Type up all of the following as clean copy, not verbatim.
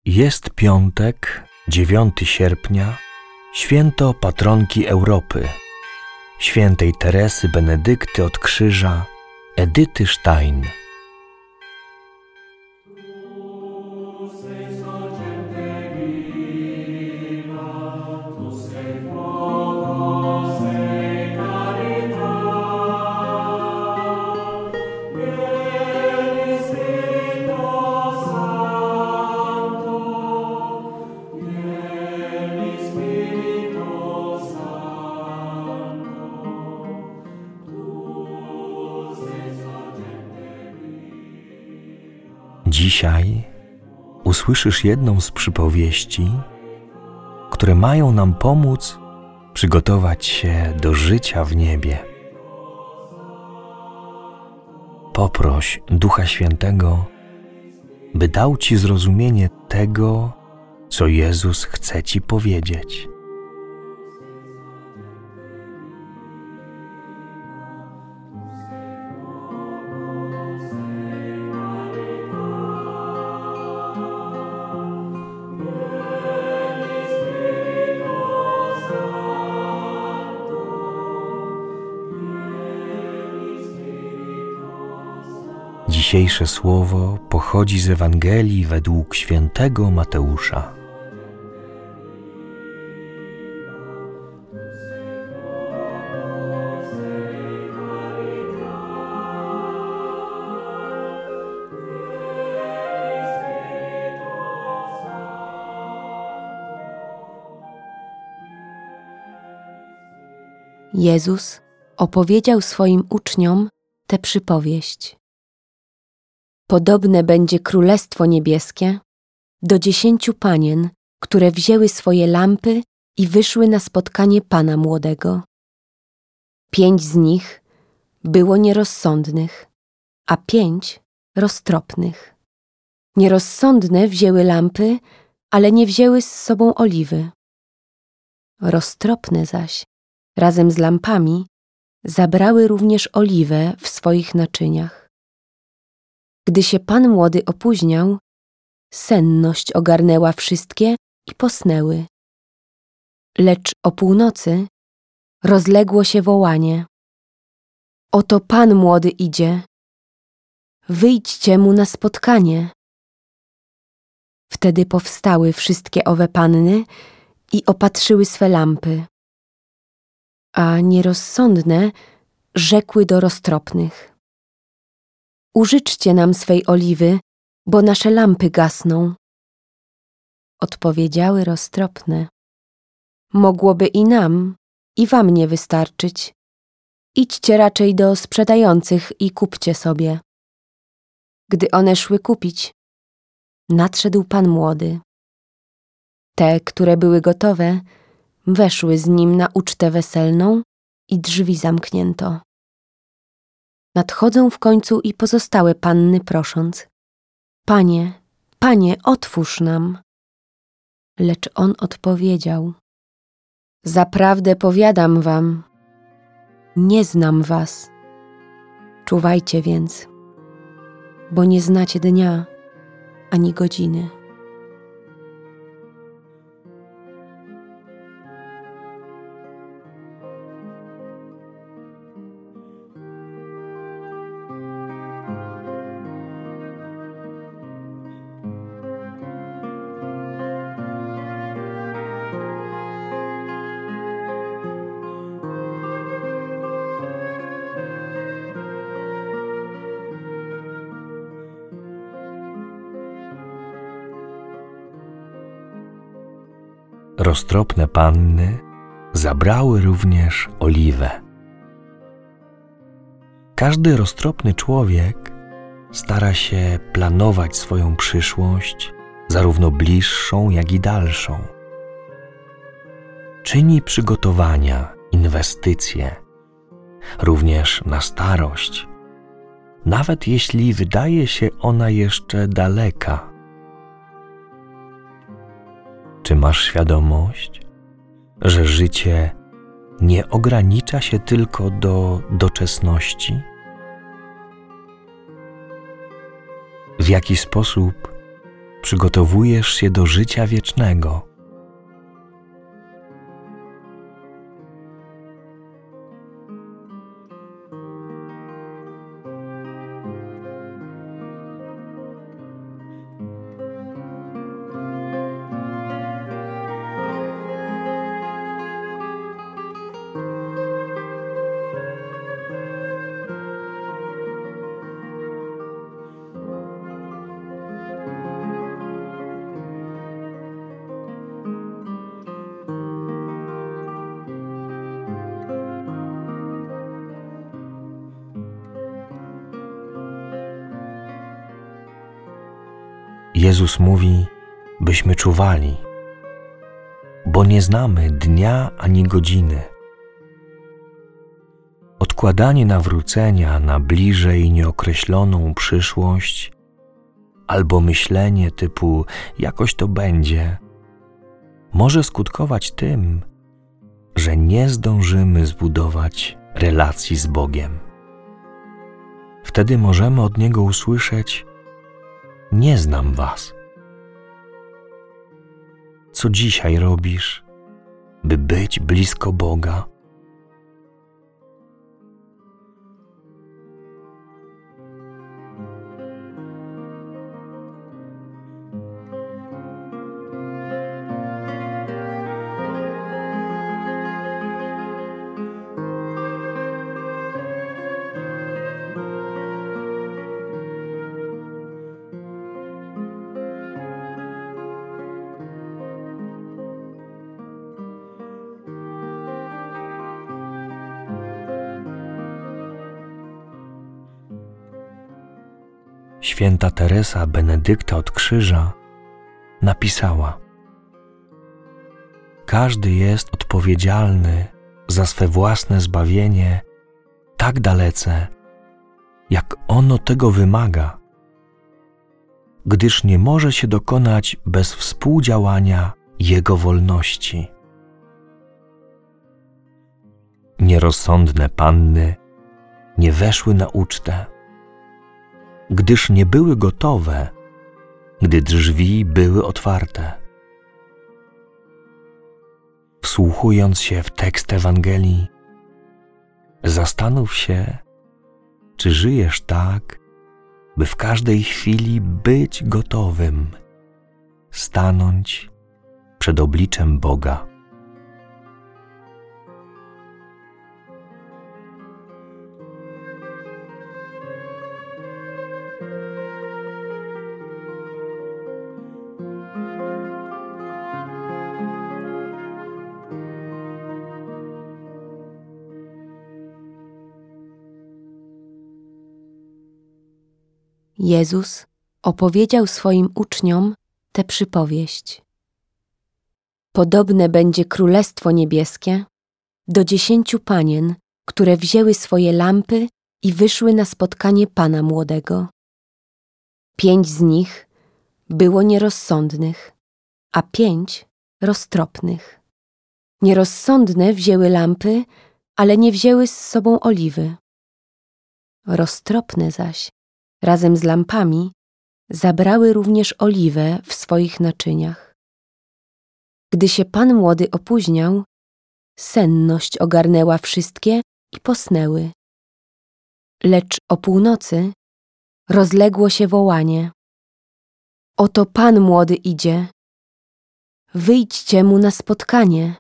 Jest piątek, 9 sierpnia, święto patronki Europy, świętej Teresy Benedykty od Krzyża, Edyty Stein. Dzisiaj usłyszysz jedną z przypowieści, które mają nam pomóc przygotować się do życia w niebie. Poproś Ducha Świętego, by dał Ci zrozumienie tego, co Jezus chce Ci powiedzieć. Dzisiejsze słowo pochodzi z Ewangelii według świętego Mateusza. Jezus opowiedział swoim uczniom tę przypowieść. Podobne będzie Królestwo Niebieskie do 10 panien, które wzięły swoje lampy i wyszły na spotkanie Pana młodego. 5 z nich było nierozsądnych, a 5 roztropnych. Nierozsądne wzięły lampy, ale nie wzięły z sobą oliwy. Roztropne zaś, razem z lampami, zabrały również oliwę w swoich naczyniach. Gdy się Pan młody opóźniał, senność ogarnęła wszystkie i posnęły. Lecz o północy rozległo się wołanie: oto Pan młody idzie, wyjdźcie mu na spotkanie. Wtedy powstały wszystkie owe panny i opatrzyły swe lampy. A nierozsądne rzekły do roztropnych: użyczcie nam swej oliwy, bo nasze lampy gasną. Odpowiedziały roztropne: mogłoby i nam, i wam nie wystarczyć. Idźcie raczej do sprzedających i kupcie sobie. Gdy one szły kupić, nadszedł Pan młody. Te, które były gotowe, weszły z nim na ucztę weselną i drzwi zamknięto. Nadchodzą w końcu i pozostałe panny prosząc: Panie, Panie, otwórz nam. Lecz on odpowiedział: zaprawdę powiadam wam, nie znam was. Czuwajcie więc, bo nie znacie dnia ani godziny. Roztropne panny zabrały również oliwę. Każdy roztropny człowiek stara się planować swoją przyszłość, zarówno bliższą, jak i dalszą. Czyni przygotowania, inwestycje, również na starość, nawet jeśli wydaje się ona jeszcze daleka. Czy masz świadomość, że życie nie ogranicza się tylko do doczesności? W jaki sposób przygotowujesz się do życia wiecznego. Jezus mówi, byśmy czuwali, bo nie znamy dnia ani godziny. Odkładanie nawrócenia na bliżej nieokreśloną przyszłość albo myślenie typu jakoś to będzie może skutkować tym, że nie zdążymy zbudować relacji z Bogiem. Wtedy możemy od Niego usłyszeć: nie znam was. Co dzisiaj robisz, by być blisko Boga? Święta Teresa Benedykta od Krzyża napisała: każdy jest odpowiedzialny za swe własne zbawienie tak dalece, jak ono tego wymaga, gdyż nie może się dokonać bez współdziałania Jego wolności. Nierozsądne panny nie weszły na ucztę, gdyż nie były gotowe, gdy drzwi były otwarte. Wsłuchując się w tekst Ewangelii, zastanów się, czy żyjesz tak, by w każdej chwili być gotowym, stanąć przed obliczem Boga. Jezus opowiedział swoim uczniom tę przypowieść. Podobne będzie Królestwo Niebieskie do 10 panien, które wzięły swoje lampy i wyszły na spotkanie Pana młodego. 5 z nich było nierozsądnych, a 5 roztropnych. Nierozsądne wzięły lampy, ale nie wzięły z sobą oliwy. Roztropne zaś razem z lampami zabrały również oliwę w swoich naczyniach. Gdy się Pan młody opóźniał, senność ogarnęła wszystkie i posnęły. Lecz o północy rozległo się wołanie: oto Pan młody idzie, wyjdźcie mu na spotkanie.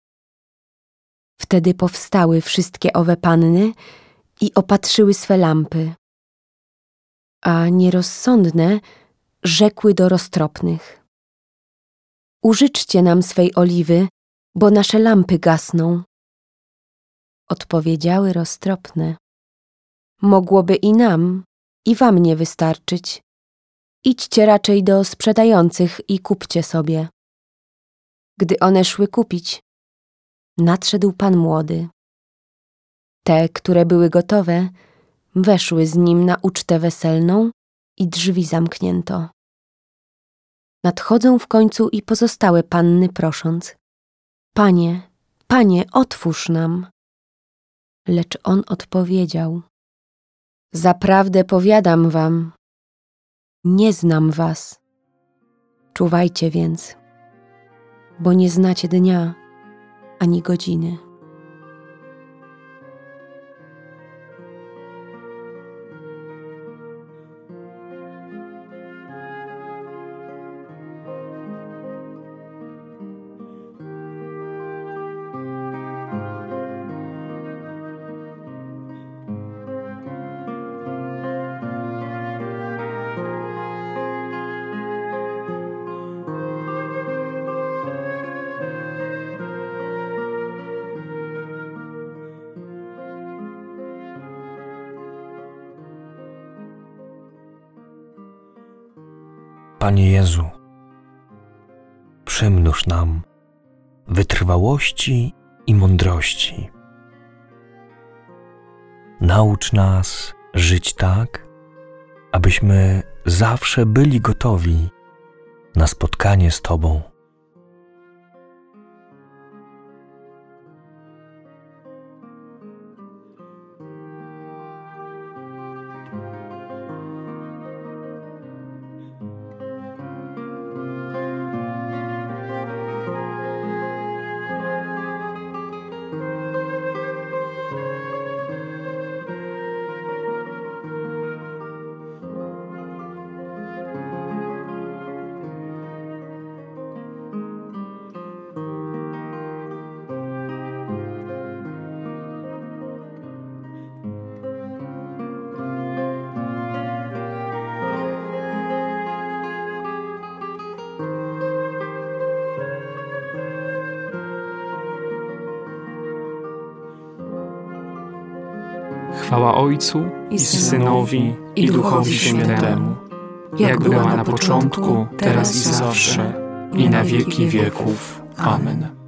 Wtedy powstały wszystkie owe panny i opatrzyły swe lampy. A nierozsądne rzekły do roztropnych: użyczcie nam swej oliwy, bo nasze lampy gasną. Odpowiedziały roztropne: mogłoby i nam, i wam nie wystarczyć. Idźcie raczej do sprzedających i kupcie sobie. Gdy one szły kupić, nadszedł Pan młody. Te, które były gotowe, weszły z nim na ucztę weselną i drzwi zamknięto. Nadchodzą w końcu i pozostałe panny prosząc: Panie, Panie, otwórz nam. Lecz on odpowiedział: zaprawdę powiadam wam, nie znam was. Czuwajcie więc, bo nie znacie dnia ani godziny. Panie Jezu, przymnóż nam wytrwałości i mądrości. Naucz nas żyć tak, abyśmy zawsze byli gotowi na spotkanie z Tobą. Chwała Ojcu i Synowi, i Duchowi Świętemu, jak była na początku, teraz i zawsze, i na wieki wieków. Amen.